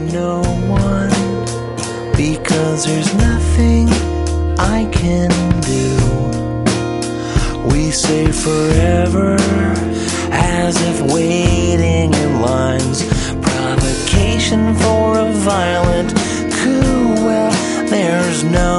no one, because there's nothing I can do. We say forever as if waiting in lines, provocation for a violent coup. Well, there's no